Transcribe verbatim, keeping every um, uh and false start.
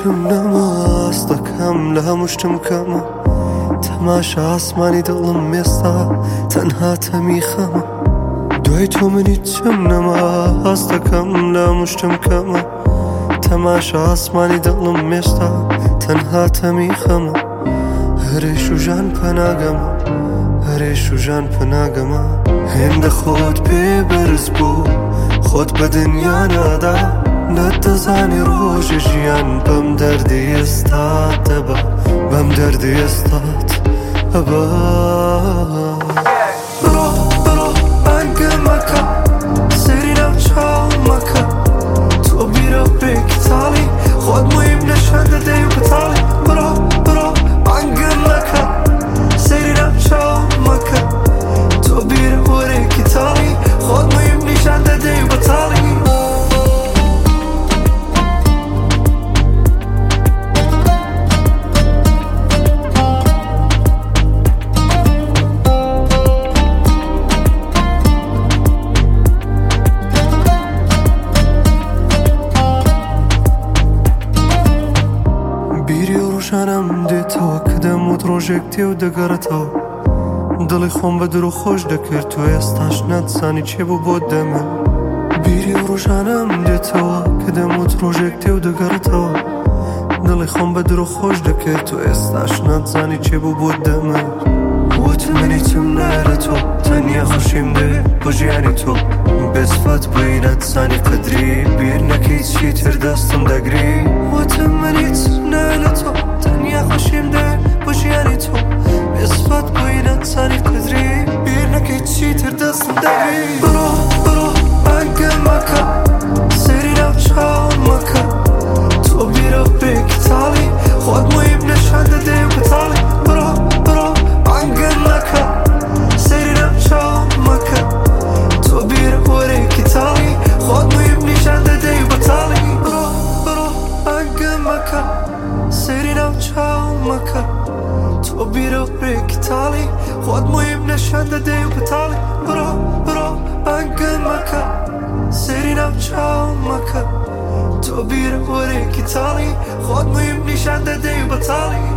چم نماست دکم لهمشتم کم تماشا آسمانی دلم میستا تنها تمیخم دوی تو منی چم نماست دکم لهمشتم کم تماشا آسمانی دلم میستا تنها تمیخم هریش و جان پناگم هریش و جان پناگم هند خود پی برز بو خود به دنیا نادا نتزانی روش جیان بم دردی استاد با بم دردی استاد با برو برو بانگ مکا سری نو چاو مکا تو بیرو بکتالی خود مهم نشنده دیو بتالی برو برو بانگ مکا سری نو چاو مکا تو بیرو بکتالی خود مهم نشنده دیو بتالی شانم دی تو کدم و تروجکتی و دگرتا دلی خون به درو خوش دکر تو استاش ندسانی چه بو بود من بیری و روشانم دی تو کدم و تروجکتی و دگرتا دلی خون به درو خوش دکر تو استاش ندسانی چه بو بود من وقت منی تم نره تو تنیا خوشیم ده بجیانی تو بزفت باید سانی قدری بیر نکیت چی تر دستم دگری وقت منی تم نره تو تنیا خوشیم ده بجیانی تو بزفت باید سانی قدری بیر نکیت چی تر دستم دگری برو برو بانگ مکا سری نو چاو مکا تو بیرو بکتالی خود مهم نشنده دیو بتالی برو برو بانگ مکا سری نو چاو مکا تو بیرو بکتالی خود مهم نشنده دیو بتالی برو برو بانگ مکا سری نو چاو مکا تو بیرو بکتالی خود مهم نشنده دیو بتالی برو برو بانگ مکا سری نو چاو مکا تو بیرو بکتالی خود مهم نشنده دیو بتالی